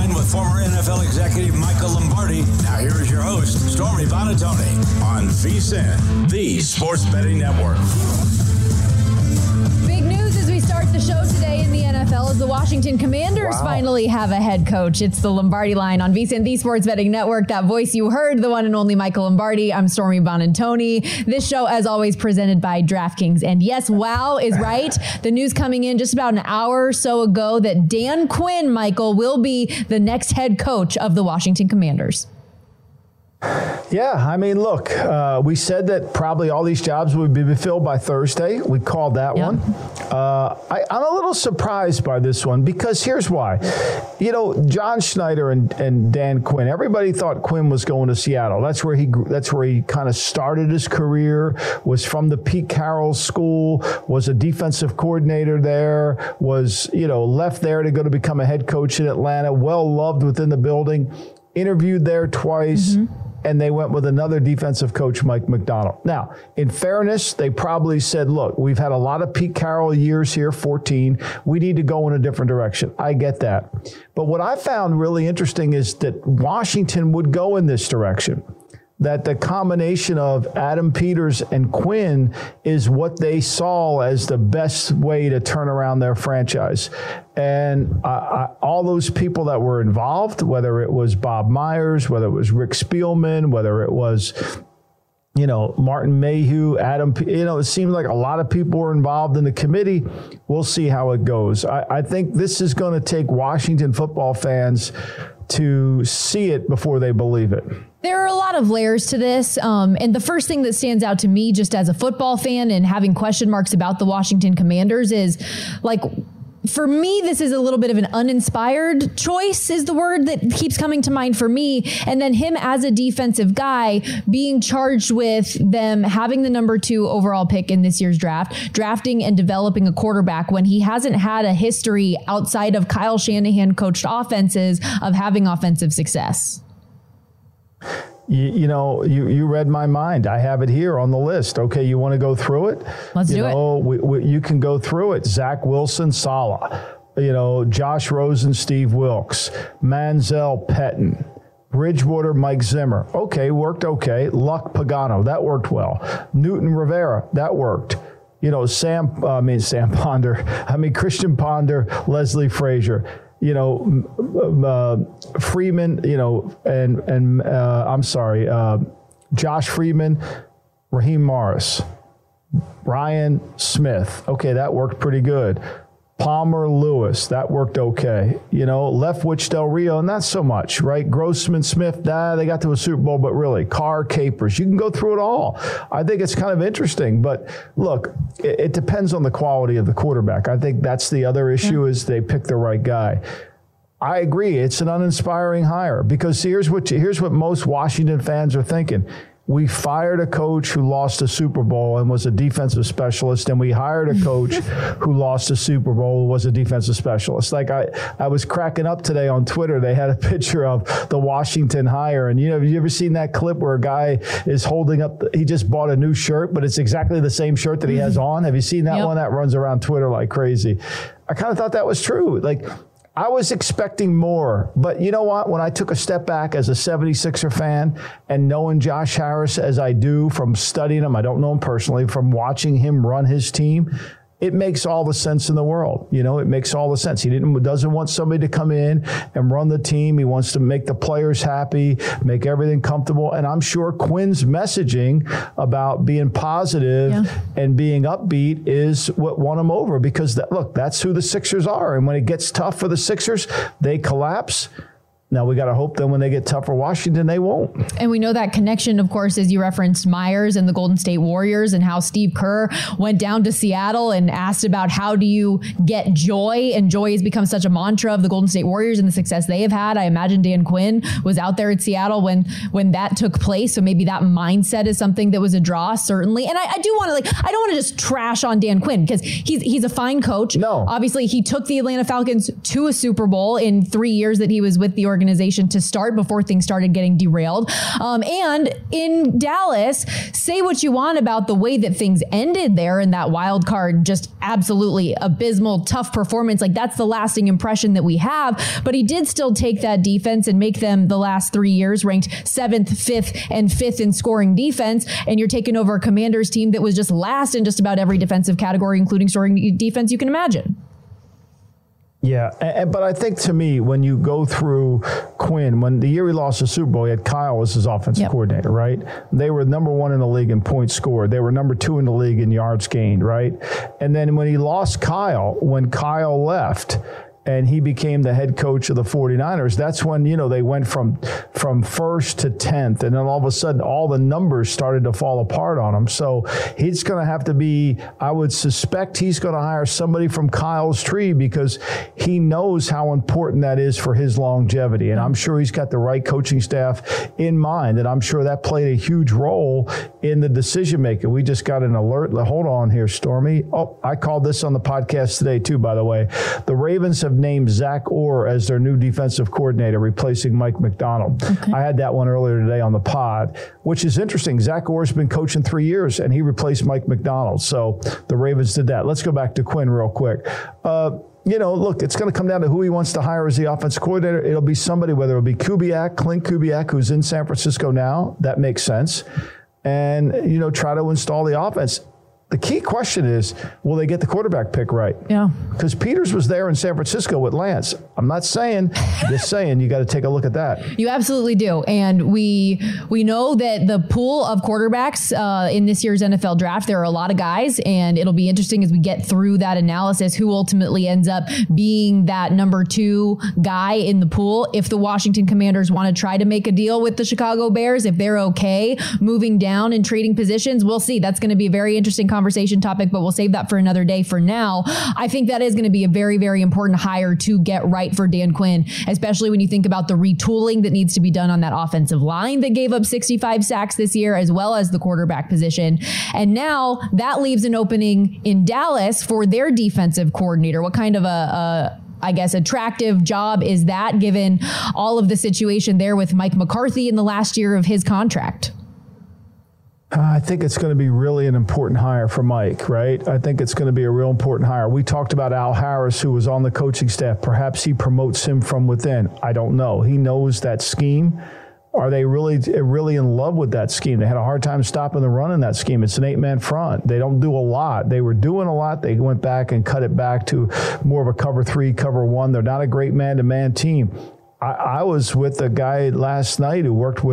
Line with former NFL executive Michael Lombardi. Now here is your host, Stormy Buonantony on VSiN, the Sports Betting Network. Big news as we start the show today in the NFL is the Washington Commanders finally have a head coach. It's the Lombardi Line on VSiN, the Sports Betting Network. That voice you heard, the one and only Michael Lombardi. I'm Stormy Buonantony. This show, as always, presented by DraftKings. And yes, wow is right. The news coming in just about an hour or so ago that Dan Quinn, Michael, will be the next head coach of the Washington Commanders. Yeah, I mean, look, we said that probably all these jobs would be filled by Thursday. We called that one. I'm a little surprised by this one because here's why. You know, John Schneider and Dan Quinn, everybody thought Quinn was going to Seattle. That's where he kind of started his career, was from the Pete Carroll school, was a defensive coordinator there, was, you know, left there to go to become a head coach in Atlanta, well loved within the building, interviewed there twice. And they went with another defensive coach, Mike Macdonald. Now, in fairness, they probably said, look, we've had a lot of Pete Carroll years here, 14. We need to go in a different direction. I get that. But what I found really interesting is that Washington would go in this direction, that the combination of Adam Peters and Quinn is what they saw as the best way to turn around their franchise. And all those people that were involved, whether it was Bob Myers, whether it was Rick Spielman, whether it was, you know, Martin Mayhew, it seemed like a lot of people were involved in the committee. We'll see how it goes. I think this is going to take Washington football fans to see it before they believe it. There are a lot of layers to this. And the first thing that stands out to me just as a football fan and having question marks about the Washington Commanders is, like, for me, this is a little bit of an uninspired choice is the word that keeps coming to mind for me. And then him as a defensive guy being charged with them having the number 2 overall pick in this year's draft, drafting and developing a quarterback when he hasn't had a history outside of Kyle Shanahan coached offenses of having offensive success. You know, you read my mind. I have it here on the list. Okay, you want to go through it? Let's do it. You can go through it. Zach Wilson, Saleh. You know, Josh Rosen, Steve Wilks. Manziel, Pettin. Bridgewater, Mike Zimmer. Okay, worked okay. Luck, Pagano. That worked well. Newton, Rivera. That worked. You know, Christian Ponder, Leslie Frazier. You know, Freeman, you know, Josh Freeman, Raheem Morris, Ryan Smith. Okay, that worked pretty good. Palmer Lewis, that worked okay. You know, Leftwich Del Rio, not so much, right? Grossman Smith, they got to a Super Bowl, but really, Carr, Capers, you can go through it all. I think it's kind of interesting, but look, it depends on the quality of the quarterback. I think that's the other issue is they pick the right guy. I agree, it's an uninspiring hire because here's what most Washington fans are thinking. We fired a coach who lost a Super Bowl and was a defensive specialist, and we hired a coach who lost a Super Bowl and was a defensive specialist. Like I was cracking up today on Twitter. They had a picture of the Washington hire, and have you ever seen that clip where a guy is holding up? He just bought a new shirt, but it's exactly the same shirt that he has on. Have you seen that one? That runs around Twitter like crazy. I kind of thought that was true. Like, I was expecting more, but you know what? When I took a step back as a 76er fan and knowing Josh Harris as I do from studying him, I don't know him personally, from watching him run his team, it makes all the sense in the world. You know, it makes all the sense. He doesn't want somebody to come in and run the team. He wants to make the players happy, make everything comfortable. And I'm sure Quinn's messaging about being positive and being upbeat is what won him over because, that's who the Sixers are. And when it gets tough for the Sixers, they collapse. Now, we got to hope that when they get tough for Washington, they won't. And we know that connection, of course, as you referenced Myers and the Golden State Warriors and how Steve Kerr went down to Seattle and asked about how do you get joy? And joy has become such a mantra of the Golden State Warriors and the success they have had. I imagine Dan Quinn was out there at Seattle when that took place. So maybe that mindset is something that was a draw, certainly. And I do want to, I don't want to just trash on Dan Quinn because he's a fine coach. No. Obviously, he took the Atlanta Falcons to a Super Bowl in 3 years that he was with the organization to start before things started getting derailed. And in Dallas, say what you want about the way that things ended there in that wild card, just absolutely abysmal, tough performance. Like, that's the lasting impression that we have. But he did still take that defense and make them the last 3 years ranked 7th, 5th, and 5th in scoring defense. And you're taking over a Commanders team that was just last in just about every defensive category, including scoring defense you can imagine. Yeah, but I think, to me, when you go through Quinn, when the year he lost the Super Bowl, he had Kyle as his offensive coordinator, right? They were number 1 in the league in points scored. They were number 2 in the league in yards gained, right? And then when he lost Kyle, when Kyle left and he became the head coach of the 49ers, that's when, they went from 1st to 10th. And then all of a sudden, all the numbers started to fall apart on him. So he's going to have to be, I would suspect he's going to hire somebody from Kyle's tree, because he knows how important that is for his longevity. And I'm sure he's got the right coaching staff in mind. And I'm sure that played a huge role in the decision making. We just got an alert. Hold on here, Stormy. Oh, I called this on the podcast today too, by the way. The Ravens have named Zach Orr as their new defensive coordinator, replacing Mike Macdonald. Okay. I had that one earlier today on the pod, which is interesting. Zach Orr's been coaching 3 years, and he replaced Mike Macdonald. So the Ravens did that. Let's go back to Quinn real quick. Look, it's going to come down to who he wants to hire as the offensive coordinator. It'll be somebody, whether it'll be Clint Kubiak, who's in San Francisco now. That makes sense. And, try to install the offense. The key question is, will they get the quarterback pick right? Yeah. Because Peters was there in San Francisco with Lance. I'm not saying, just saying, you got to take a look at that. You absolutely do. And we know that the pool of quarterbacks in this year's NFL draft, there are a lot of guys, and it'll be interesting as we get through that analysis who ultimately ends up being that number 2 guy in the pool. If the Washington Commanders want to try to make a deal with the Chicago Bears, if they're okay moving down and trading positions, we'll see. That's going to be a very interesting conversation topic, but we'll save that for another day. For now, I think that is going to be a very, very important hire to get right for Dan Quinn, especially when you think about the retooling that needs to be done on that offensive line that gave up 65 sacks this year, as well as the quarterback position. And now that leaves an opening in Dallas for their defensive coordinator. What kind of attractive job is that, given all of the situation there with Mike McCarthy in the last year of his contract? I think it's going to be really an important hire for Mike, right? I think it's going to be a real important hire. We talked about Al Harris, who was on the coaching staff. Perhaps he promotes him from within. I don't know. He knows that scheme. Are they really in love with that scheme? They had a hard time stopping the run in that scheme. It's an 8-man front. They don't do a lot. They were doing a lot. They went back and cut it back to more of a cover 3, cover 1. They're not a great man-to-man team. I was with a guy last night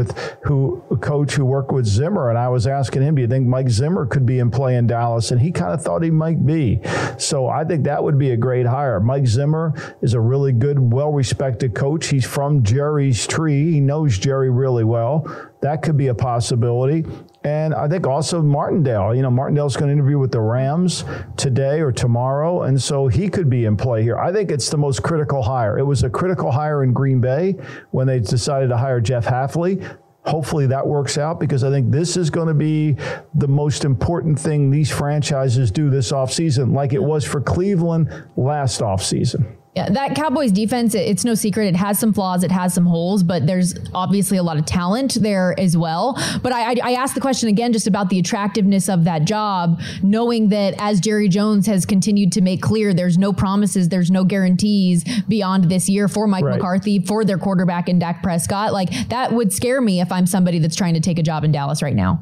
a coach who worked with Zimmer, and I was asking him, do you think Mike Zimmer could be in play in Dallas? And he kind of thought he might be. So I think that would be a great hire. Mike Zimmer is a really good, well-respected coach. He's from Jerry's tree. He knows Jerry really well. That could be a possibility. And I think also Martindale. Martindale's going to interview with the Rams today or tomorrow, and so he could be in play here. I think it's the most critical hire. It was a critical hire in Green Bay when they decided to hire Jeff Hafley. Hopefully that works out, because I think this is going to be the most important thing these franchises do this offseason, like it was for Cleveland last offseason. Yeah, that Cowboys defense, it's no secret. It has some flaws. It has some holes, but there's obviously a lot of talent there as well. But I asked the question again just about the attractiveness of that job, knowing that, as Jerry Jones has continued to make clear, there's no promises, there's no guarantees beyond this year for Mike McCarthy, for their quarterback in Dak Prescott. Like, that would scare me if I'm somebody that's trying to take a job in Dallas right now.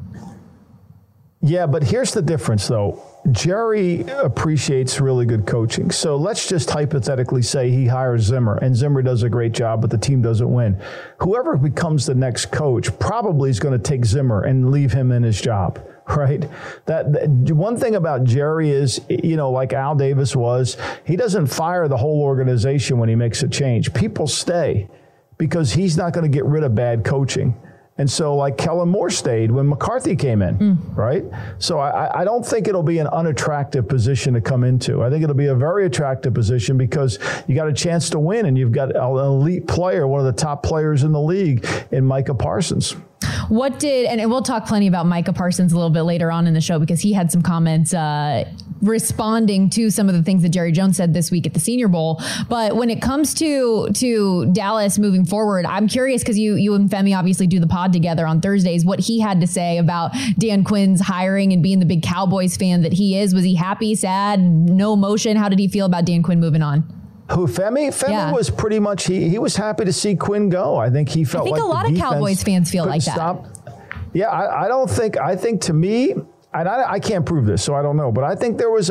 Yeah, but here's the difference, though. Jerry appreciates really good coaching. So let's just hypothetically say he hires Zimmer, and Zimmer does a great job, but the team doesn't win. Whoever becomes the next coach probably is going to take Zimmer and leave him in his job, right? That one thing about Jerry is, like Al Davis was, he doesn't fire the whole organization when he makes a change. People stay because he's not going to get rid of bad coaching. And so, like, Kellen Moore stayed when McCarthy came in, right? So I don't think it'll be an unattractive position to come into. I think it'll be a very attractive position because you got a chance to win, and you've got an elite player, one of the top players in the league, in Micah Parsons. And we'll talk plenty about Micah Parsons a little bit later on in the show, because he had some comments responding to some of the things that Jerry Jones said this week at the Senior Bowl. But when it comes to Dallas moving forward, I'm curious, because you and Femi obviously do the pod together on Thursdays, what he had to say about Dan Quinn's hiring and being the big Cowboys fan that he is. Was he happy, sad, no emotion? How did he feel about Dan Quinn moving on? Who, Femi? Femi was pretty much, he was happy to see Quinn go. I think he felt like a lot of Cowboys fans feel like that. Yeah, I think to me, and I can't prove this, so I don't know, but I think there was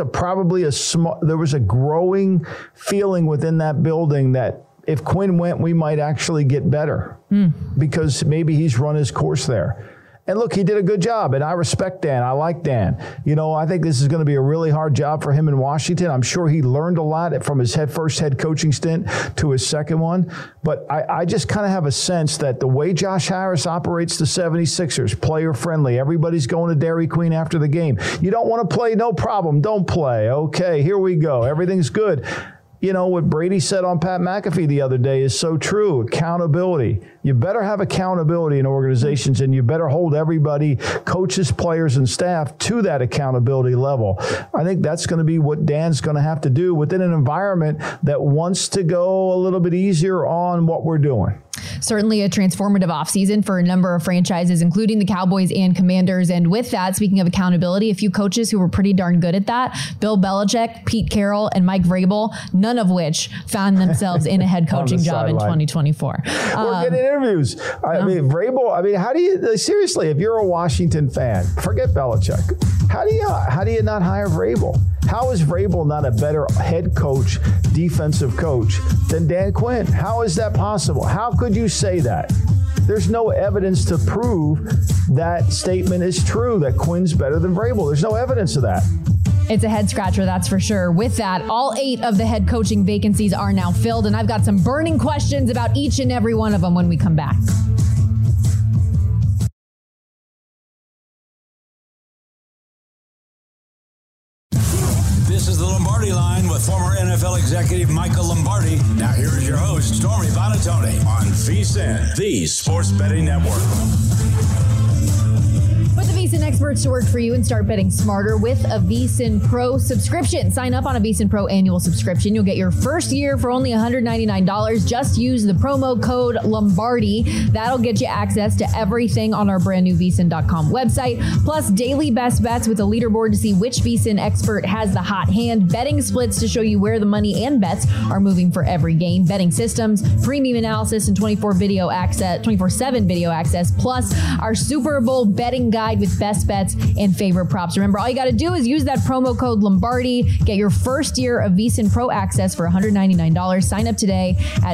there was a growing feeling within that building that if Quinn went, we might actually get better because maybe he's run his course there. And look, he did a good job, and I respect Dan. I like Dan. I think this is going to be a really hard job for him in Washington. I'm sure he learned a lot from his first head coaching stint to his second one. But I just kind of have a sense that the way Josh Harris operates the 76ers, player-friendly, everybody's going to Dairy Queen after the game. You don't want to play? No problem. Don't play. Okay, here we go. Everything's good. What Brady said on Pat McAfee the other day is so true. Accountability. You better have accountability in organizations, and you better hold everybody, coaches, players, and staff, to that accountability level. I think that's going to be what Dan's going to have to do within an environment that wants to go a little bit easier on what we're doing. Certainly a transformative offseason for a number of franchises, including the Cowboys and Commanders. And with that, speaking of accountability, a few coaches who were pretty darn good at that: Bill Belichick, Pete Carroll, and Mike Vrabel, none of which found themselves in a head coaching job in 2024. We're getting interviews. I mean, Vrabel, how do you, seriously, if you're a Washington fan, forget Belichick. How do you not hire Vrabel? How is Vrabel not a better head coach, defensive coach than Dan Quinn? How is that possible? How could you say that? There's no evidence to prove that statement is true, that Quinn's better than Vrabel. There's no evidence of that. It's a head scratcher, that's for sure. With that, all 8 of the head coaching vacancies are now filled, and I've got some burning questions about each and every one of them when we come back. This is the Lombardi Line with former NFL executive Michael Lombardi. Now here is your host, Stormy Buonantony, on VSiN, the Sports Betting Network. Put the VSiN experts to work for you and start betting smarter with a VSiN Pro subscription. Sign up on a VSiN Pro annual subscription. You'll get your first year for only $199. Just use the promo code Lombardi. That'll get you access to everything on our brand new VSiN.com website, plus daily best bets with a leaderboard to see which VSiN expert has the hot hand, betting splits to show you where the money and bets are moving for every game, betting systems, premium analysis, and 24/7 video access, plus our Super Bowl betting guide with best bets and favorite props. Remember, all you got to do is use that promo code Lombardi. Get your first year of VSiN Pro access for $199. Sign up today at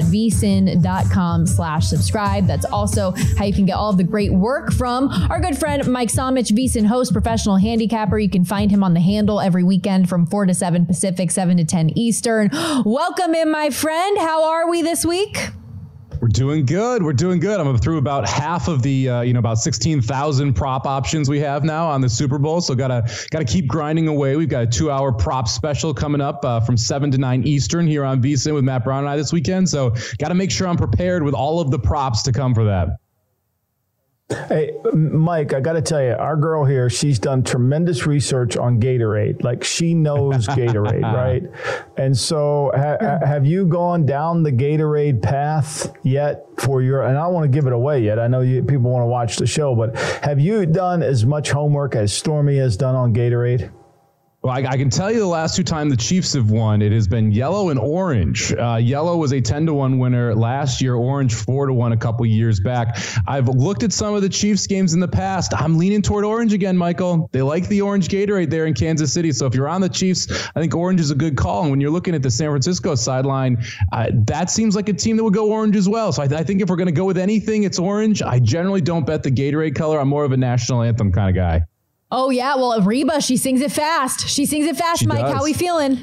vsin.com/subscribe. That's also how you can get all of the great work from our good friend Mike Somich, VSiN host, professional handicapper. You can find him on The Handle every weekend from 4 to 7 Pacific, 7 to 10 Eastern. Welcome in, my friend. How are we this week? We're doing good. I'm through about half of the, about 16,000 prop options we have now on the Super Bowl. So gotta keep grinding away. We've got a 2-hour prop special coming up from 7 to 9 Eastern here on VSiN with Matt Brown and I this weekend. So got to make sure I'm prepared with all of the props to come for that. Hey, Mike, I got to tell you, our girl here, she's done tremendous research on Gatorade. Like, she knows Gatorade, right? And so have you gone down the Gatorade path yet for your, and I don't want to give it away yet. I know people want to watch the show, but have you done as much homework as Stormy has done on Gatorade? Well, I can tell you the last 2 times the Chiefs have won, it has been yellow and orange. Yellow was a 10-1 winner last year, orange 4-1 a couple years back. I've looked at some of the Chiefs games in the past. I'm leaning toward orange again, Michael. They like the orange Gatorade there in Kansas City. So if you're on the Chiefs, I think orange is a good call. And when you're looking at the San Francisco sideline, that seems like a team that would go orange as well. So I think if we're going to go with anything, it's orange. I generally don't bet the Gatorade color. I'm more of a national anthem kind of guy. Oh, yeah. Well, Reba, she sings it fast. She Mike. Does. How we feeling?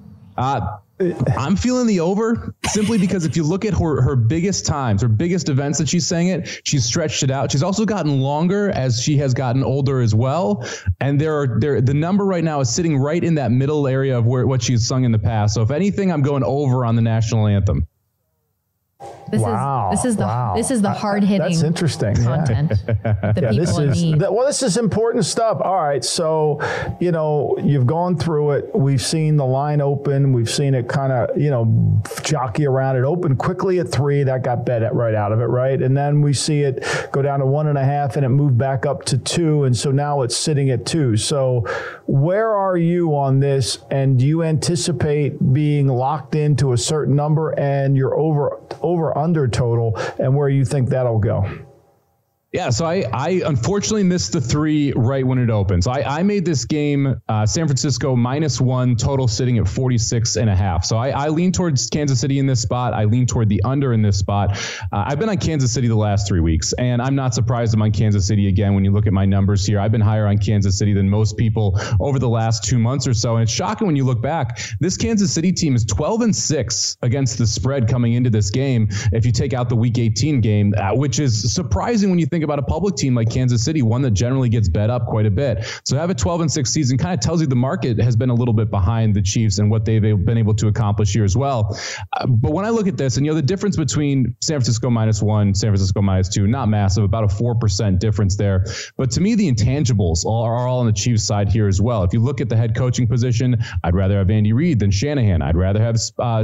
I'm feeling the over simply because if you look at her biggest times, her biggest events that she's sang it, she's stretched it out. She's also gotten longer as she has gotten older as well. And the number right now is sitting right in that middle area of what she's sung in the past. So if anything, I'm going over on the national anthem. This is the hard hitting. That's interesting. Content that people need. This is important stuff. All right, so you've gone through it. We've seen the line open. We've seen it kind of jockey around. It opened quickly at 3. That got bet right out of it, right? And then we see it go down to 1.5, and it moved back up to 2, and so now it's sitting at 2. So where are you on this? And do you anticipate being locked into a certain number and your over under total, and where you think that'll go? Yeah, so I unfortunately missed the 3 right when it opened. So I made this game San Francisco -1, total sitting at 46.5. So I lean towards Kansas City in this spot. I lean toward the under in this spot. I've been on Kansas City the last 3 weeks, and I'm not surprised I'm on Kansas City again when you look at my numbers here. I've been higher on Kansas City than most people over the last 2 months or so, and it's shocking when you look back. This Kansas City team is 12-6 against the spread coming into this game if you take out the Week 18 game, which is surprising when you think about a public team like Kansas City, one that generally gets bet up quite a bit. So to have a 12-6 season kind of tells you the market has been a little bit behind the Chiefs and what they've been able to accomplish here as well. But when I look at this, and the difference between San Francisco -1, San Francisco -2, not massive, about a 4% difference there. But to me, the intangibles are all on the Chiefs side here as well. If you look at the head coaching position, I'd rather have Andy Reid than Shanahan. I'd rather have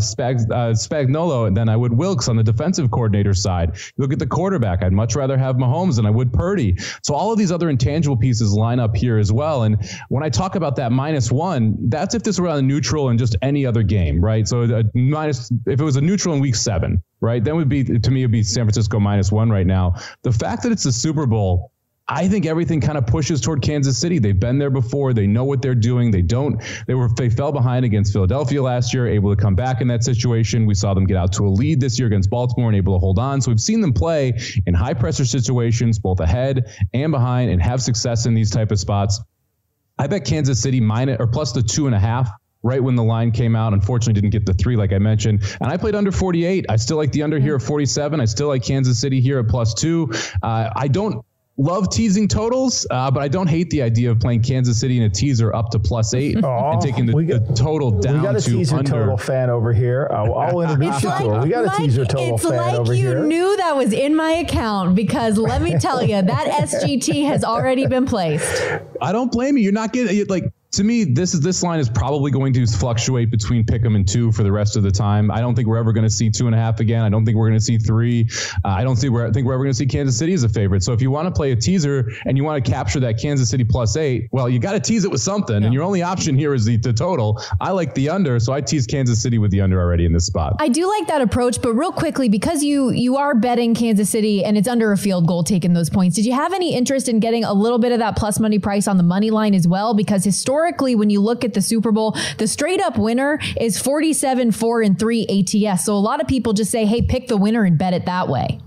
Spagnuolo than I would Wilks on the defensive coordinator side. You look at the quarterback, I'd much rather have Mahomes than I would Purdy. So all of these other intangible pieces line up here as well. And when I talk about that -1, that's if this were on a neutral in just any other game, right? So if it was a neutral in Week 7, right, then it'd be San Francisco -1 right now. The fact that it's the Super Bowl, I think everything kind of pushes toward Kansas City. They've been there before. They know what they're doing. They fell behind against Philadelphia last year, able to come back in that situation. We saw them get out to a lead this year against Baltimore and able to hold on. So we've seen them play in high pressure situations, both ahead and behind, and have success in these type of spots. I bet Kansas City plus the 2.5. Right when the line came out. Unfortunately, didn't get the 3 like I mentioned. And I played under 48. I still like the under here at 47. I still like Kansas City here at +2. I don't love teasing totals, but I don't hate the idea of playing Kansas City in a teaser up to +8 and taking the total down to under. We got a teaser total fan over here. I'll introduce you to her. We got a teaser total fan over here. It's like you knew that was in my account, because let me tell you, that SGT has already been placed. I don't blame you. You're not getting to me, this line is probably going to fluctuate between Pick'em and 2 for the rest of the time. I don't think we're ever going to see 2.5 again. I don't think we're going to see 3. I think we're ever going to see Kansas City as a favorite. So if you want to play a teaser and you want to capture that Kansas City +8, well, you got to tease it with something. And your only option here is the total. I like the under, so I tease Kansas City with the under already in this spot. I do like that approach, but real quickly, because you are betting Kansas City and it's under a field goal taking those points, did you have any interest in getting a little bit of that plus money price on the money line as well? Because historically, when you look at the Super Bowl, the straight up winner is 47-4-3 ATS. So a lot of people just say, hey, pick the winner and bet it that way.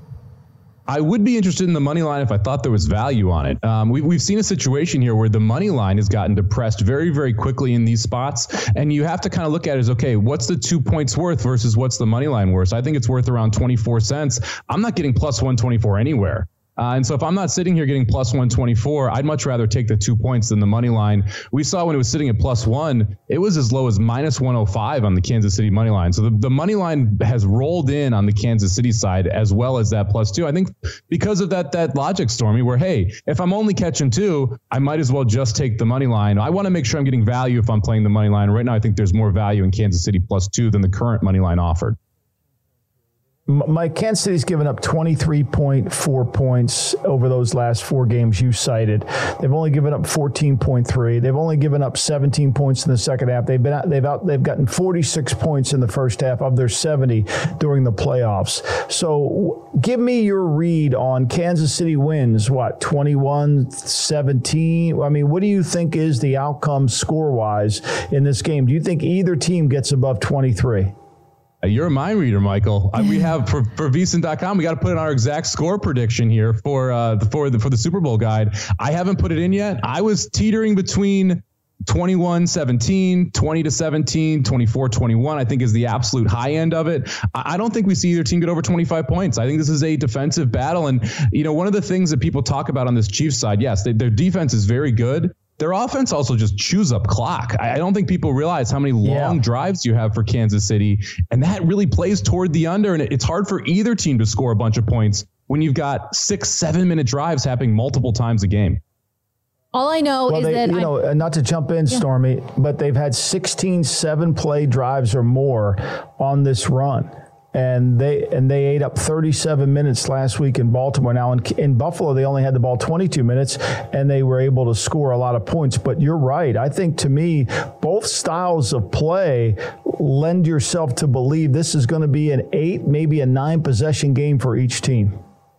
I would be interested in the money line if I thought there was value on it. We've seen a situation here where the money line has gotten depressed very, very quickly in these spots. And you have to kind of look at it as, okay, what's the 2 points worth versus what's the money line worth? So I think it's worth around 24 cents. I'm not getting +124 anywhere. And so if I'm not sitting here getting +124, I'd much rather take the 2 points than the money line. We saw when it was sitting at +1, it was as low as -105 on the Kansas City money line. So the money line has rolled in on the Kansas City side as well as that +2. I think because of that logic, Stormy, where, hey, if I'm only catching 2, I might as well just take the money line. I want to make sure I'm getting value if I'm playing the money line. Right now, I think there's more value in Kansas City +2 than the current money line offered. Mike, Kansas City's given up 23.4 points over those last 4 games you cited. They've only given up 14.3. They've only given up 17 points in the second half. They've gotten 46 points in the first half of their 70 during the playoffs. So give me your read on Kansas City wins, 21-17? I mean, what do you think is the outcome score-wise in this game? Do you think either team gets above 23? You're a mind reader, Michael. We have for VSiN.com, we got to put in our exact score prediction here for the Super Bowl guide. I haven't put it in yet. I was teetering between 21-17, 20-17, 24-21, I think is the absolute high end of it. I don't think we see either team get over 25 points. I think this is a defensive battle. And, one of the things that people talk about on this Chiefs side, yes, their defense is very good. their offense also just chews up clock. I don't think people realize how many long drives you have for Kansas City, and that really plays toward the under, and it's hard for either team to score a bunch of points when you've got 6-7 minute drives happening multiple times a game. All I know is that not to jump in, Stormy, but they've had 16 7-play drives or more on this run. And they ate up 37 minutes last week in Baltimore. Now in Buffalo, they only had the ball 22 minutes, and they were able to score a lot of points. But you're right. I think, to me, both styles of play lend yourself to believe this is going to be an 8, maybe a 9 possession game for each team.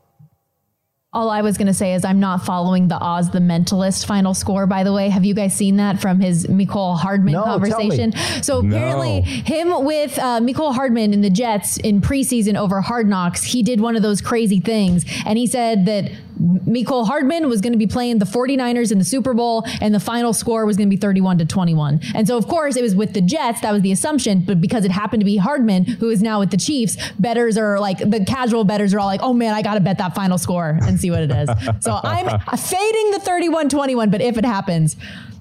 All I was going to say is I'm not following the Oz the Mentalist final score, by the way. Have you guys seen that from his Mecole Hardman conversation? So apparently him with Mecole Hardman in the Jets in preseason over Hard Knocks, he did one of those crazy things. And he said that Mecole Hardman was going to be playing the 49ers in the Super Bowl, and the final score was going to be 31-21. And so, of course, it was with the Jets. That was the assumption. But because it happened to be Hardman, who is now with the Chiefs, bettors are like, the casual bettors are all like, oh, man, I got to bet that final score and see what it is. So I'm fading the 31-21, but if it happens,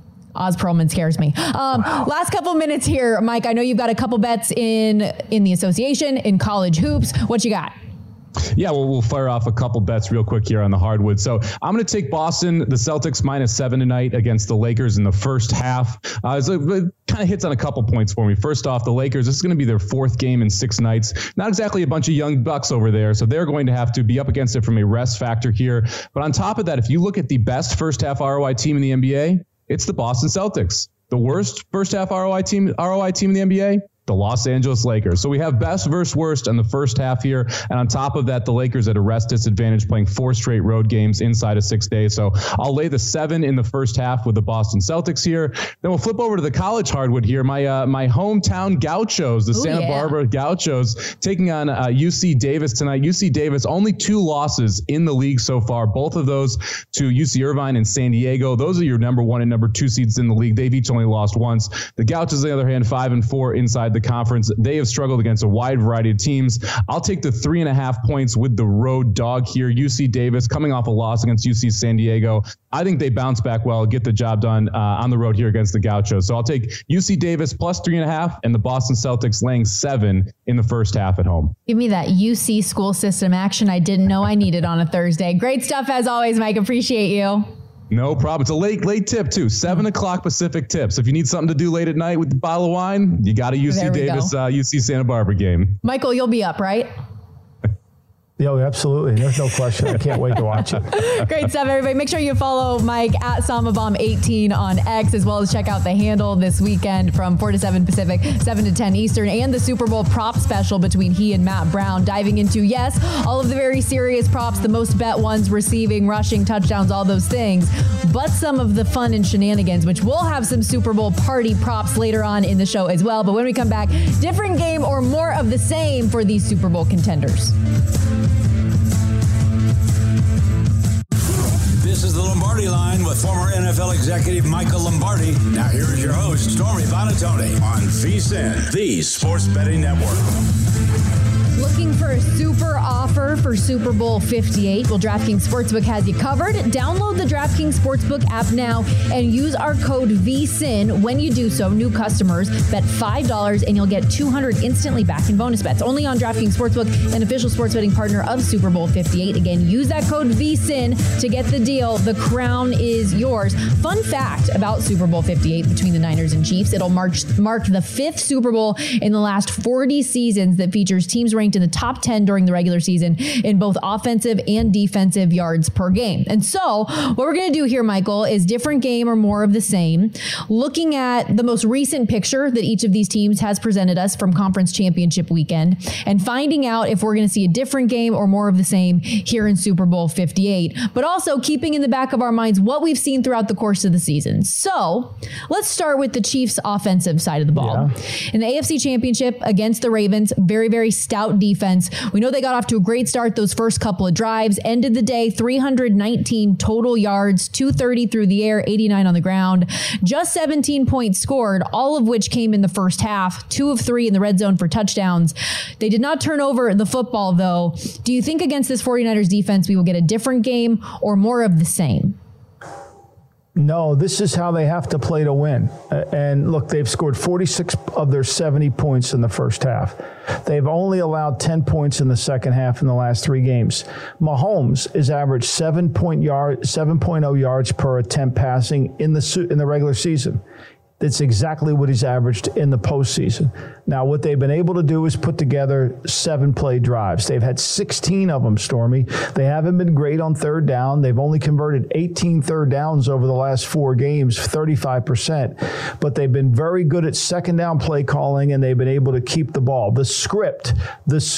Oz Pearlman scares me. Last couple minutes here, Mike. I know you've got a couple bets in the association, in college hoops. What you got? Yeah, well, we'll fire off a couple bets real quick here on the hardwood. So I'm going to take Boston, the Celtics -7 tonight against the Lakers in the first half. So it kind of hits on a couple points for me. First off, the Lakers, this is going to be their 4th game in 6 nights. Not exactly a bunch of young bucks over there, so they're going to have to be up against it from a rest factor here. But on top of that, if you look at the best first half ROI team in the NBA, it's the Boston Celtics. The worst first half ROI team in the NBA, the Los Angeles Lakers. So we have best versus worst in the first half here. And on top of that, the Lakers at a rest disadvantage, playing 4 straight road games inside of 6 days. So I'll lay the 7 in the first half with the Boston Celtics here. Then we'll flip over to the college hardwood here. My hometown Gauchos, the Santa Barbara Gauchos, taking on UC Davis tonight. UC Davis, only 2 losses in the league so far. Both of those to UC Irvine and San Diego. Those are your number 1 and number 2 seeds in the league. They've each only lost once. The Gauchos, on the other hand, 5-4 inside the conference. They have struggled against a wide variety of teams. I'll take the 3.5 points with the road dog here. UC Davis coming off a loss against UC San Diego. I think they bounce back well, get the job done on the road here against the Gauchos. So I'll take UC Davis plus 3.5 and the Boston Celtics laying 7 in the first half at home. Give me that UC school system action I didn't know I needed on a Thursday. Great stuff as always, Mike. Appreciate you. No problem. It's a late tip, too. 7 o'clock Pacific tip. So if you need something to do late at night with a bottle of wine, you got a UC Davis, UC Santa Barbara game. Michael, you'll be up, right? Yeah, absolutely. There's no question. I can't wait to watch it. Great stuff, everybody. Make sure you follow Mike at SamaBomb18 on X, as well as check out The Handle this weekend from 4 to 7 Pacific, 7 to 10 Eastern, and the Super Bowl prop special between he and Matt Brown, diving into, yes, all of the very serious props, the most bet ones, receiving, rushing, touchdowns, all those things, but some of the fun and shenanigans, which we'll have some Super Bowl party props later on in the show as well. But when we come back, different game or more of the same for these Super Bowl contenders. This is the Lombardi Line with former NFL executive Michael Lombardi. Now here is your host, Stormy Buonantony on VSiN, the Sports Betting Network. Looking for a super offer for Super Bowl 58? Well, DraftKings Sportsbook has you covered. Download the DraftKings Sportsbook app now and use our code VSiN. When you do so, new customers bet $5 and you'll get $200 instantly back in bonus bets. Only on DraftKings Sportsbook, an official sports betting partner of Super Bowl 58. Again, use that code VSiN to get the deal. The crown is yours. Fun fact about Super Bowl 58 between the Niners and Chiefs: it'll mark the 5th Super Bowl in the last 40 seasons that features teams ranked in the top 10 during the regular season in both offensive and defensive yards per game. And so what we're going to do here, Michael, is different game or more of the same, looking at the most recent picture that each of these teams has presented us from conference championship weekend and finding out if we're going to see a different game or more of the same here in Super Bowl 58, but also keeping in the back of our minds what we've seen throughout the course of the season. So let's start with the Chiefs' offensive side of the ball. Yeah. In the AFC Championship against the Ravens, very, very stout defense. We know they got off to a great start those first couple of drives, ended the day 319 total yards, 230 through the air, 89 on the ground, just 17 points scored, all of which came in the first half, 2 of 3 in the red zone for touchdowns. They did not turn over the football, though. Do you think against this 49ers defense we will get a different game or more of the same? No, this is how they have to play to win. And look, they've scored 46 of their 70 points in the first half. They've only allowed 10 points in the second half in the last 3 games. Mahomes has averaged 7.0 yards per attempt passing in the regular season. That's exactly what he's averaged in the postseason. Now, what they've been able to do is put together 7-play drives. They've had 16 of them, Stormy. They haven't been great on third down. They've only converted 18 third downs over the last 4 games, 35%. But they've been very good at second down play calling, and they've been able to keep the ball. The script. That's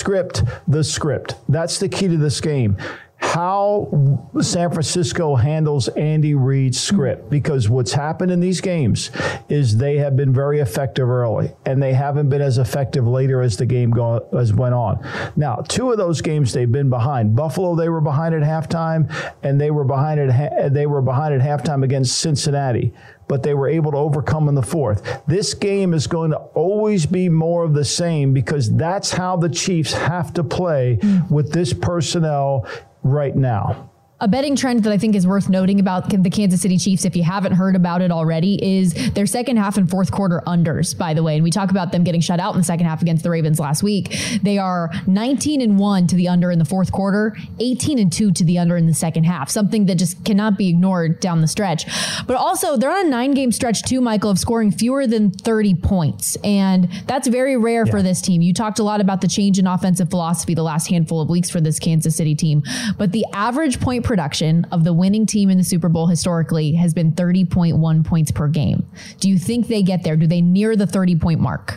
the key to this game. How San Francisco handles Andy Reid's script, because what's happened in these games is they have been very effective early, and they haven't been as effective later as the game went on. Now, 2 of those games they've been behind. Buffalo, they were behind at halftime, and they were behind at halftime against Cincinnati, but they were able to overcome in the fourth. This game is going to always be more of the same, because that's how the Chiefs have to play with this personnel right now. A betting trend that I think is worth noting about the Kansas City Chiefs, if you haven't heard about it already, is their second half and fourth quarter unders, by the way. And we talk about them getting shut out in the second half against the Ravens last week. They are 19-1 to the under in the fourth quarter, 18-2 to the under in the second half, something that just cannot be ignored down the stretch. But also, they're on a 9-game stretch too, Michael, of scoring fewer than 30 points. And that's very rare for this team. You talked a lot about the change in offensive philosophy the last handful of weeks for this Kansas City team. But the average point production of the winning team in the Super Bowl historically has been 30.1 points per game. Do you think they get there? Do they near the 30-point mark?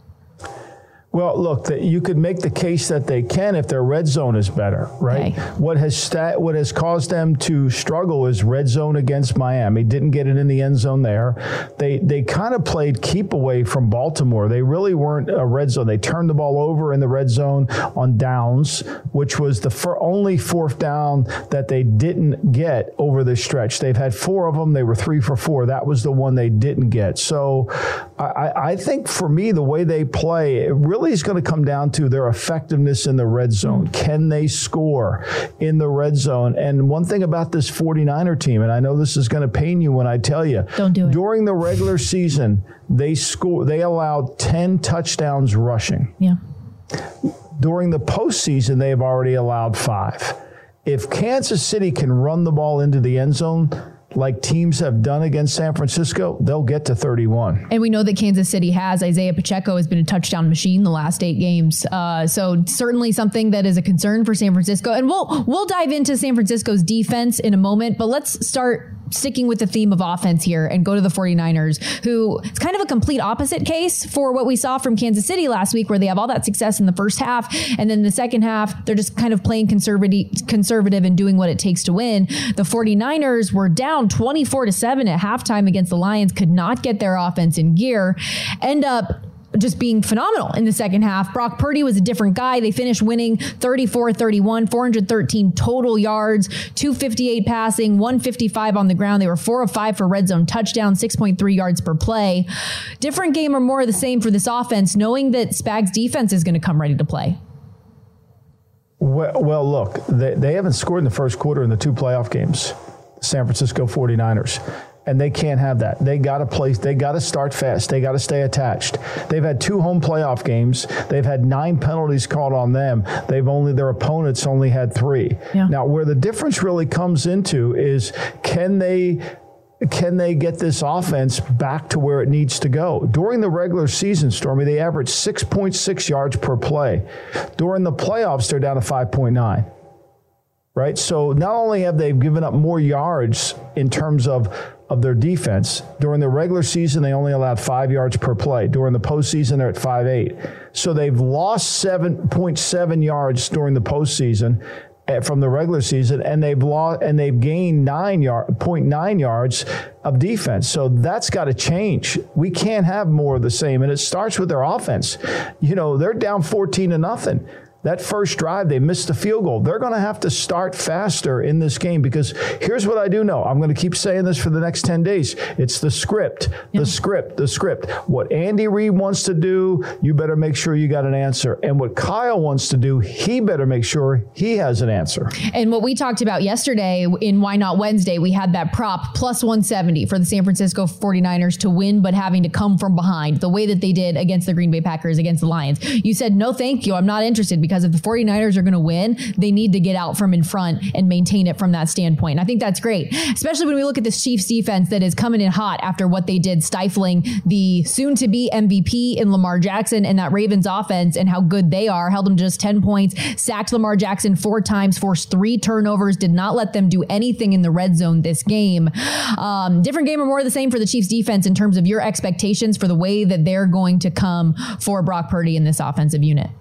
Well, look, you could make the case that they can if their red zone is better, right? Okay. What has caused them to struggle is red zone against Miami. Didn't get it in the end zone there. They kind of played keep away from Baltimore. They really weren't a red zone. They turned the ball over in the red zone on downs, which was the only fourth down that they didn't get over the stretch. They've had 4 of them. They were 3 for 4. That was the one they didn't get. So I think for me, the way they play, it really is going to come down to their effectiveness in the red zone. Can they score in the red zone? And one thing about this 49er team, and I know this is going to pain you when I tell you, don't do it. During the regular season, they allowed 10 touchdowns rushing. Yeah. During the postseason, they have already allowed 5. If Kansas City can run the ball into the end zone, like teams have done against San Francisco, they'll get to 31. And we know that Kansas City has. Isaiah Pacheco has been a touchdown machine the last 8 games. So certainly something that is a concern for San Francisco. And we'll dive into San Francisco's defense in a moment, but let's start sticking with the theme of offense here and go to the 49ers, who it's kind of a complete opposite case for what we saw from Kansas City last week, where they have all that success in the first half. And then the second half, they're just kind of playing conservative and doing what it takes to win. The 49ers were down 24-7 at halftime against the Lions, could not get their offense in gear, end up just being phenomenal in the second half. Brock Purdy was a different guy. They finished winning 34-31, 413 total yards, 258 passing, 155 on the ground. They were 4 of 5 for red zone touchdown, 6.3 yards per play. Different game or more of the same for this offense, knowing that Spags' defense is going to come ready to play. Well, look, they haven't scored in the first quarter in the 2 playoff games, San Francisco 49ers. And they can't have that. They got to play. They got to start fast. They got to stay attached. They've had 2 home playoff games. They've had 9 penalties called on them. Their opponents only had 3. Yeah. Now, where the difference really comes into is can they get this offense back to where it needs to go? During the regular season, Stormy, they averaged 6.6 yards per play. During the playoffs, they're down to 5.9. Right? So not only have they given up more yards in terms of their defense, during the regular season, they only allowed 5 yards per play. During the postseason, they're at 5.8. So they've lost 7.7 yards during the postseason from the regular season, and they've gained 0.9 yards of defense. So that's got to change. We can't have more of the same, and it starts with their offense. You know, they're down 14-0. That first drive, they missed the field goal. They're going to have to start faster in this game because here's what I do know. I'm going to keep saying this for the next 10 days. It's the script, the script. What Andy Reid wants to do, you better make sure you got an answer. And what Kyle wants to do, he better make sure he has an answer. And what we talked about yesterday in Why Not Wednesday, we had that prop plus 170 for the San Francisco 49ers to win, but having to come from behind the way that they did against the Green Bay Packers, against the Lions. You said, no, thank you. I'm not interested because if the 49ers are going to win, they need to get out from in front and maintain it from that standpoint. I think that's great, especially when we look at this Chiefs defense that is coming in hot after what they did, stifling the soon-to-be MVP in Lamar Jackson and that Ravens offense and how good they are. Held them to just 10 points, sacked Lamar Jackson 4 times, forced 3 turnovers, did not let them do anything in the red zone this game. Different game or more of the same for the Chiefs defense in terms of your expectations for the way that they're going to come for Brock Purdy in this offensive unit?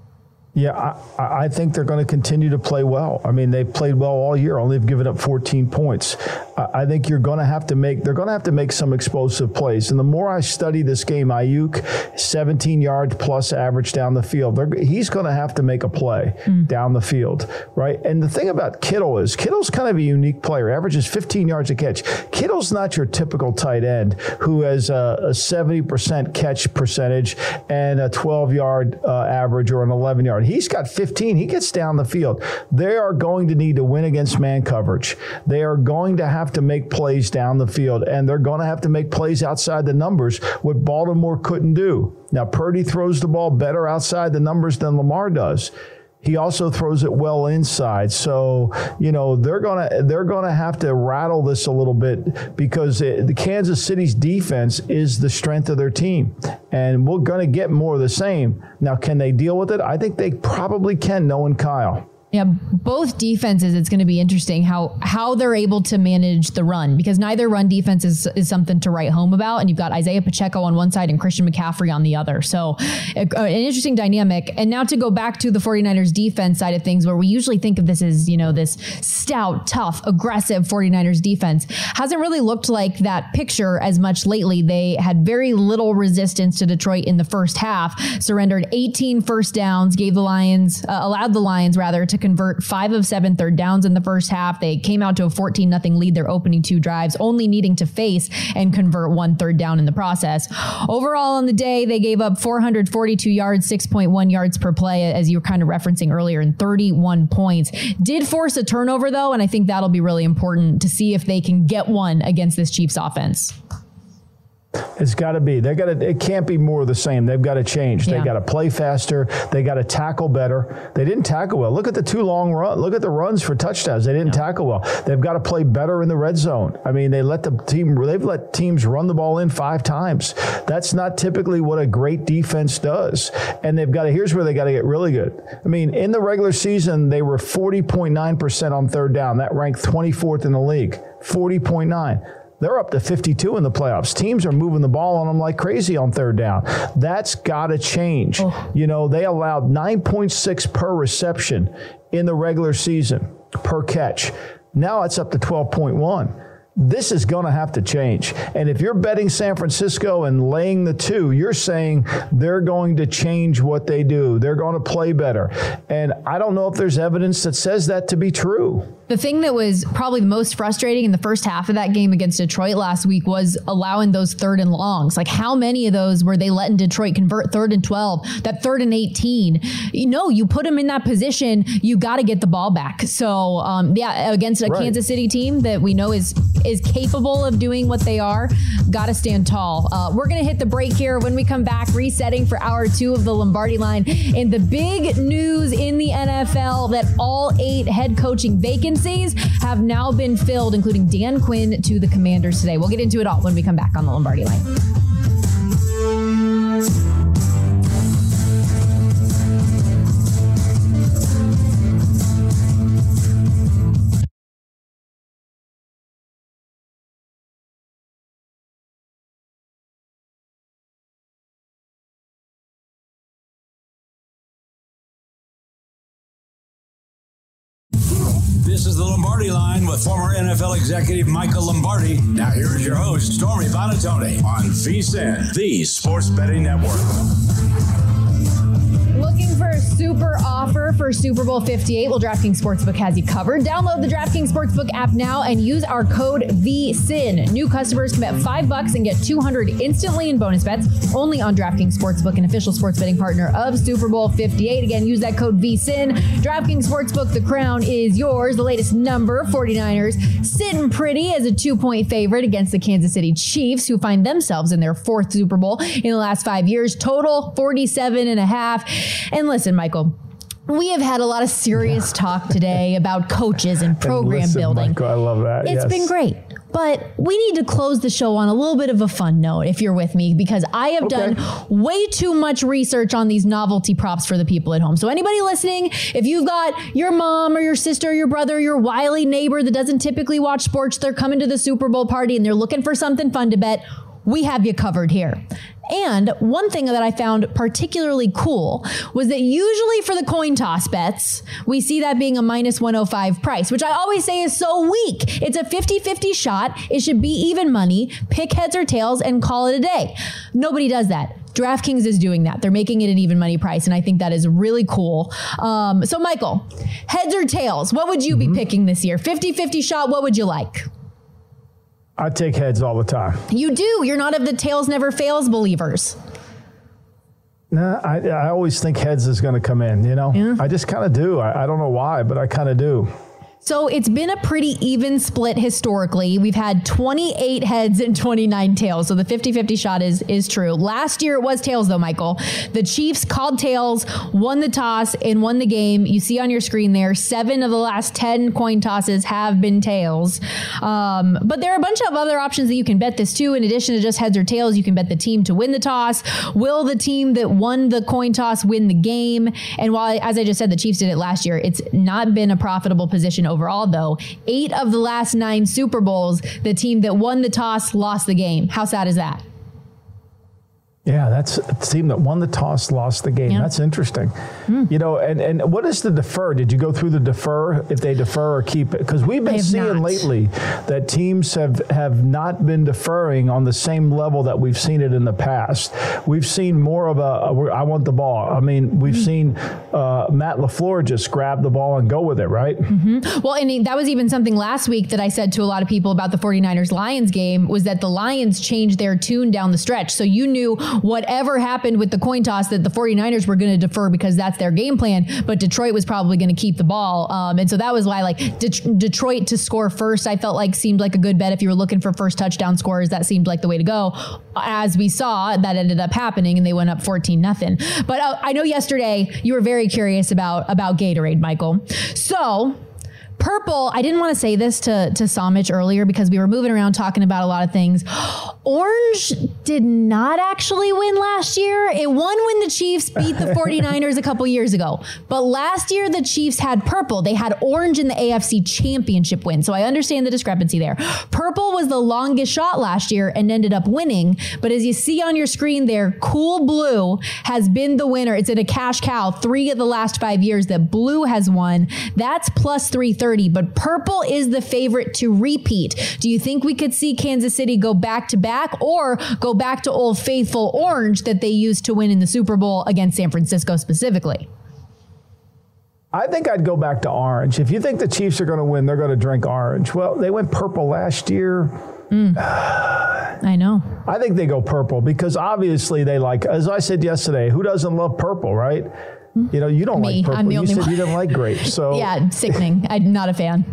Yeah, I think they're going to continue to play well. I mean, they've played well all year. Only have given up 14 points. I think they're going to have to make some explosive plays. And the more I study this game, Ayuk, 17 yards plus average down the field. He's going to have to make a play down the field, right? And the thing about Kittle's kind of a unique player. Averages 15 yards a catch. Kittle's not your typical tight end who has a 70% catch percentage and a 12-yard average or an 11-yard. He's got 15. He gets down the field. They are going to need to win against man coverage. They are going to have to make plays down the field, and they're going to have to make plays outside the numbers, what Baltimore couldn't do. Now, Purdy throws the ball better outside the numbers than Lamar does. He also throws it well inside. So, they're gonna have to rattle this a little bit because the Kansas City's defense is the strength of their team. And we're going to get more of the same. Now, can they deal with it? I think they probably can, knowing Kyle. Yeah, both defenses, it's going to be interesting how they're able to manage the run, because neither run defense is something to write home about. And you've got Isaiah Pacheco on one side and Christian McCaffrey on the other. So an interesting dynamic. And now to go back to the 49ers defense side of things, where we usually think of this as, this stout, tough, aggressive 49ers defense, hasn't really looked like that picture as much lately. They had very little resistance to Detroit in the first half, surrendered 18 first downs, allowed the Lions to convert 5 of 7 third downs in the first half. They came out to a 14-0 lead their opening 2 drives, only needing to face and convert 1 third down in the process. Overall on the day, they gave up 442 yards, 6.1 yards per play, as you were kind of referencing earlier, and 31 points. Did force a turnover, though, and I think that'll be really important to see if they can get one against this Chiefs offense. It's got to be. It can't be more of the same. They've got to change. They got to play faster. They got to tackle better. They didn't tackle well. Look at the 2 long runs. Look at the runs for touchdowns. They didn't tackle well. They've got to play better in the red zone. I mean, they've let teams run the ball in 5 times. That's not typically what a great defense does. And here's where they got to get really good. I mean, in the regular season, they were 40.9% on third down. That ranked 24th in the league. 40.9. They're up to 52 in the playoffs. Teams are moving the ball on them like crazy on third down. That's got to change. They allowed 9.6 per reception in the regular season per catch. Now it's up to 12.1. This is going to have to change. And if you're betting San Francisco and laying the 2, you're saying they're going to change what they do. They're going to play better. And I don't know if there's evidence that says that to be true. The thing that was probably the most frustrating in the first half of that game against Detroit last week was allowing those 3rd and longs. Like, how many of those were they letting Detroit convert 3rd and 12, that 3rd and 18? You put them in that position, you got to get the ball back. So, against a Kansas City team that we know is capable of doing what they are, got to stand tall. We're going to hit the break here. When we come back, resetting for hour 2 of the Lombardi Line. And the big news in the NFL that all 8 head coaching vacancies have now been filled, including Dan Quinn to the Commanders today. We'll get into it all when we come back on the Lombardi Line. This is the Lombardi Line with former NFL executive Michael Lombardi. Now here's your host, Stormy Buonantony, on VSiN, the Sports Betting Network. Looking for a super super offer for Super Bowl 58. Well, DraftKings Sportsbook has you covered. Download the DraftKings Sportsbook app now and use our code VSIN. New customers can bet $5 and get $200 instantly in bonus bets only on DraftKings Sportsbook, an official sports betting partner of Super Bowl 58. Again, use that code VSIN. DraftKings Sportsbook, the crown is yours. The latest number, 49ers, sitting pretty as a 2-point favorite against the Kansas City Chiefs, who find themselves in their 4th Super Bowl in the last 5 years. Total 47.5. And listen, Michael, we have had a lot of serious talk today about coaches and program building. Michael, I love that. It's been great. But we need to close the show on a little bit of a fun note, if you're with me, because I have done way too much research on these novelty props for the people at home. So anybody listening, if you've got your mom or your sister or your brother, your wily neighbor that doesn't typically watch sports, they're coming to the Super Bowl party and they're looking for something fun to bet, we have you covered here. And one thing that I found particularly cool was that usually for the coin toss bets, we see that being a minus 105 price, which I always say is so weak. It's a 50-50 shot. It should be even money. Pick heads or tails and call it a day. Nobody does that. DraftKings is doing that. They're making it an even money price, and I think that is really cool. So, Michael, heads or tails, what would you be picking this year? 50-50 shot, what would you like? I take heads all the time. You do. You're not of the tails never fails believers. Nah, I always think heads is going to come in, you know? Yeah. I just kind of do. I don't know why, but I kind of do. So it's been a pretty even split historically. We've had 28 heads and 29 tails. So the 50-50 shot is true. Last year it was tails though, Michael. The Chiefs called tails, won the toss, and won the game. You see on your screen there, 7 of the last 10 coin tosses have been tails. But there are a bunch of other options that you can bet this too. In addition to just heads or tails, you can bet the team to win the toss. Will the team that won the coin toss win the game? And while, as I just said, the Chiefs did it last year, it's not been a profitable position overall, though. 8 of the last 9 Super Bowls, the team that won the toss lost the game. How sad is that? Yeah, that's a team that won the toss, lost the game. Yeah. That's interesting. You know, and what is the defer? Did you go through the defer, if they defer or keep it? Because we've been seeing lately that teams have not been deferring on the same level that we've seen it in the past. We've seen more of I want the ball. I mean, we've seen Matt LaFleur just grab the ball and go with it, right? Well, and that was even something last week that I said to a lot of people about the 49ers-Lions game, was that the Lions changed their tune down the stretch. So you knew whatever happened with the coin toss that the 49ers were going to defer because that's their game plan, but Detroit was probably going to keep the ball. And so that was why, like, Detroit to score first, I felt like seemed like a good bet. If you were looking for first touchdown scorers, that seemed like the way to go. As we saw, that ended up happening and they went up 14-0. But I know yesterday you were very curious about Gatorade, Michael. So purple, I didn't want to say this to Samich earlier because we were moving around talking about a lot of things. Orange did not actually win last year. It won when the Chiefs beat the 49ers a couple years ago. But last year, the Chiefs had purple. They had orange in the AFC Championship win. So I understand the discrepancy there. Purple was the longest shot last year and ended up winning. But as you see on your screen there, Cool Blue has been the winner. It's in a cash cow 3 of the last 5 years that Blue has won. That's plus 330. But purple is the favorite to repeat. Do you think we could see Kansas City go back-to-back or go back to Old Faithful orange that they used to win in the Super Bowl against San Francisco specifically? I think I'd go back to orange. If you think the Chiefs are going to win, they're going to drink orange. Well, they went purple last year. I know. I think they go purple because obviously they like, as I said yesterday, who doesn't love purple, right? You know, you don't like purple. I'm the you only said one. You didn't like grapes. So yeah, sickening. I'm not a fan.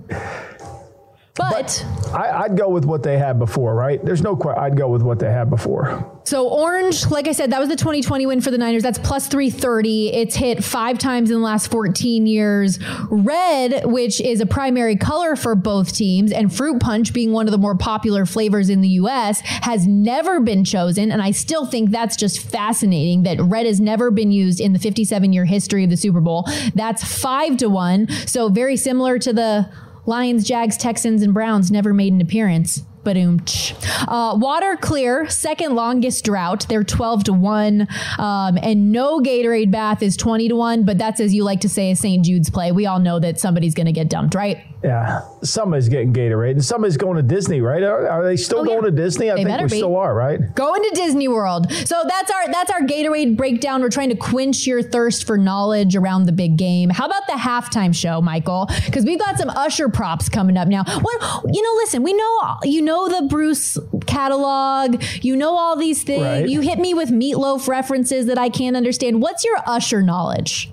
But I'd go with what they had before, right? There's no question. I'd go with what they had before. So orange, like I said, that was the 2020 win for the Niners. That's plus 330. It's hit 5 times in the last 14 years. Red, which is a primary color for both teams, and fruit punch being one of the more popular flavors in the U.S., has never been chosen. And I still think that's just fascinating that red has never been used in the 57-year history of the Super Bowl. That's 5-1. So very similar to the Lions, Jags, Texans, and Browns never made an appearance. Water Clear, second longest drought. They're 12-1. And no Gatorade bath is 20-1. But that's, as you like to say, a St. Jude's play. We all know that somebody's going to get dumped, right? Yeah. Somebody's getting Gatorade. And somebody's going to Disney, right? Are they still going to Disney? I think we still are, right? Going to Disney World. So that's our Gatorade breakdown. We're trying to quench your thirst for knowledge around the big game. How about the halftime show, Michael? Because we've got some Usher props coming up now. Listen, we know, the Bruce catalog, all these things. Right. You hit me with Meatloaf references that I can't understand. What's your Usher knowledge?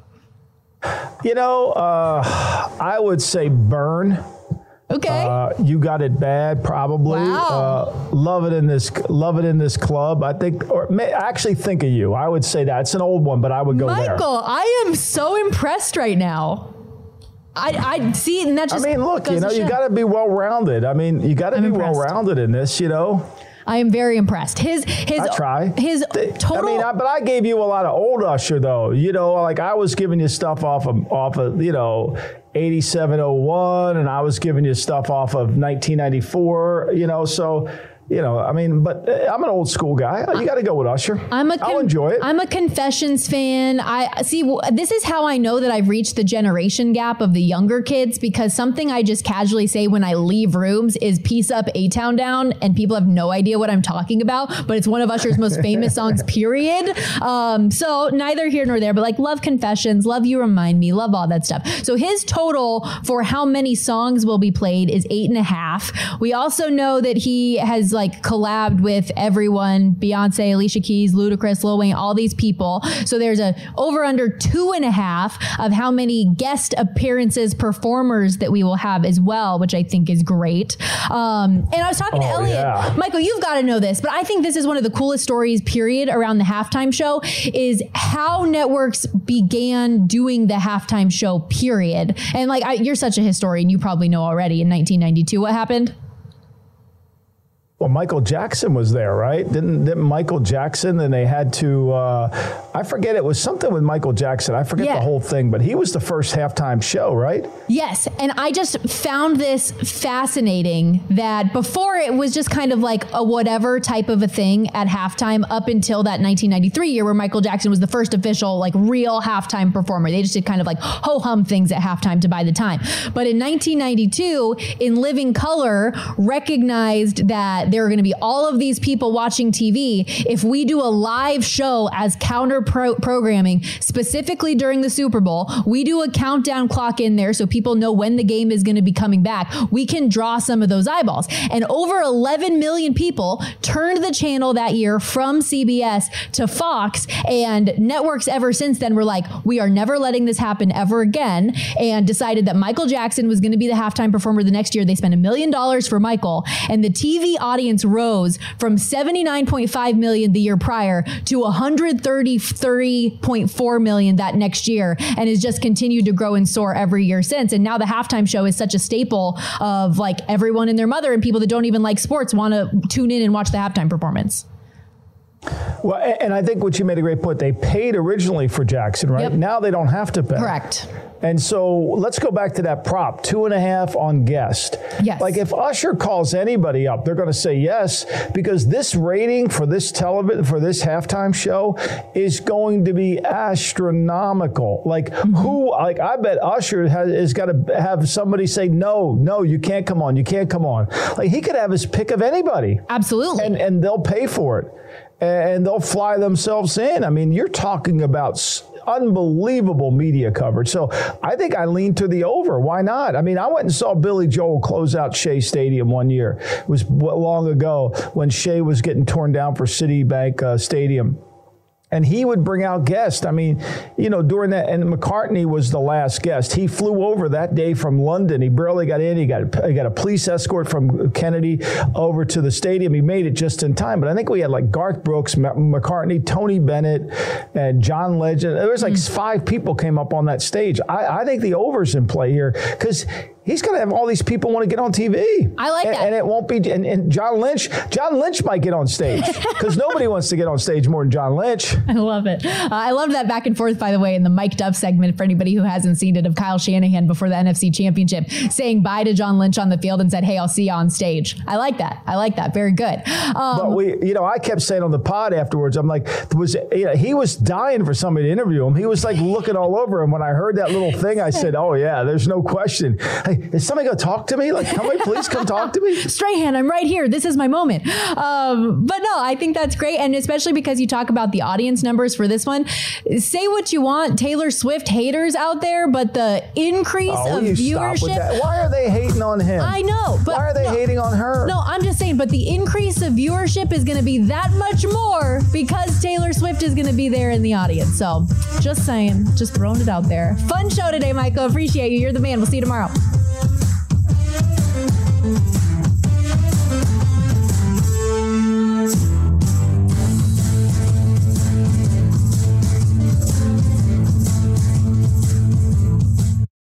I would say Burn. Okay. You Got It Bad, probably. Wow. Love It in This Club. I think, actually think of You. I would say that. It's an old one, but I would go there. Michael, I am so impressed right now. I see it, and that just. I mean, look, you got to be well-rounded. I mean, you got to be well-rounded in this, I am very impressed. I try. His total. But I gave you a lot of old Usher though. Like I was giving you stuff off of 8701, and I was giving you stuff off of 1994. So. But I'm an old school guy. You got to go with Usher. I'll enjoy it. I'm a Confessions fan. I see. This is how I know that I've reached the generation gap of the younger kids, because something I just casually say when I leave rooms is "Peace Up, A-Town Down," and people have no idea what I'm talking about. But it's one of Usher's most famous songs. Period. So neither here nor there. But love Confessions, love You Remind Me, love all that stuff. So his total for how many songs will be played is 8.5. We also know that he has collabed with everyone, Beyonce, Alicia Keys, Ludacris, Lil Wayne, all these people. So there's a over under 2.5 of how many guest appearances, performers that we will have as well, which I think is great. And I was talking to Elliot. Yeah. Michael, you've got to know this, but I think this is one of the coolest stories, period, around the halftime show, is how networks began doing the halftime show, period. And you're such a historian, you probably know already. In 1992, what happened? Well, Michael Jackson was there, right? Didn't Michael Jackson, and they had to, I forget, it was something with Michael Jackson. I forget the whole thing, but he was the first halftime show, right? Yes. And I just found this fascinating that before it was just kind of like a whatever type of a thing at halftime up until that 1993 year where Michael Jackson was the first official, real halftime performer. They just did kind of ho-hum things at halftime to buy the time. But in 1992, In Living Color, recognized that there are going to be all of these people watching TV. If we do a live show as counter programming, specifically during the Super Bowl, we do a countdown clock in there so people know when the game is going to be coming back. We can draw some of those eyeballs. And over 11 million people turned the channel that year from CBS to Fox, and networks ever since then were like, we are never letting this happen ever again, and decided that Michael Jackson was going to be the halftime performer the next year. They spent $1 million for Michael, and the TV audience rose from 79.5 million the year prior to 133.4 million that next year, and has just continued to grow and soar every year since. And now the halftime show is such a staple of everyone and their mother and people that don't even like sports want to tune in and watch the halftime performance. Well, and I think what you made a great point. They paid originally for Jackson, right? Yep. Now they don't have to pay. Correct. And so let's go back to that prop, 2.5 on guest. Yes. If Usher calls anybody up, they're going to say yes, because this rating for this halftime show is going to be astronomical. I bet Usher is got to have somebody say, no, you can't come on. You can't come on. He could have his pick of anybody. Absolutely. And they'll pay for it. And they'll fly themselves in. I mean, you're talking about unbelievable media coverage. So I think I lean to the over. Why not? I mean, I went and saw Billy Joel close out Shea Stadium one year. It was long ago when Shea was getting torn down for Citibank Stadium. And he would bring out guests. I mean, during that, and McCartney was the last guest. He flew over that day from London. He barely got in. He got a police escort from Kennedy over to the stadium. He made it just in time. But I think we had Garth Brooks, McCartney, Tony Bennett, and John Legend. There was 5 people came up on that stage. I think the over's in play here because he's going to have all these people want to get on TV. I like that. And it won't be, and John Lynch might get on stage because nobody wants to get on stage more than John Lynch. I love it. I love that back and forth, by the way, in the mic'd up segment for anybody who hasn't seen it, of Kyle Shanahan before the NFC Championship saying bye to John Lynch on the field and said, hey, I'll see you on stage. I like that. Very good. But I kept saying on the pod afterwards, I'm like, he was dying for somebody to interview him. He was like looking all over him. When I heard that little thing, I said, oh yeah, there's no question. Hey, is somebody going to talk to me? Like, please come talk to me. Strahan, I'm right here. This is my moment. But no, I think that's great. And especially because you talk about the audience numbers for this one, say what you want, Taylor Swift haters out there, but the increase of viewership. Why are they hating on him? I know. But why are they hating on her? No, I'm just saying, but the increase of viewership is going to be that much more because Taylor Swift is going to be there in the audience. So just saying, just throwing it out there. Fun show today, Michael. Appreciate you. You're the man. We'll see you tomorrow.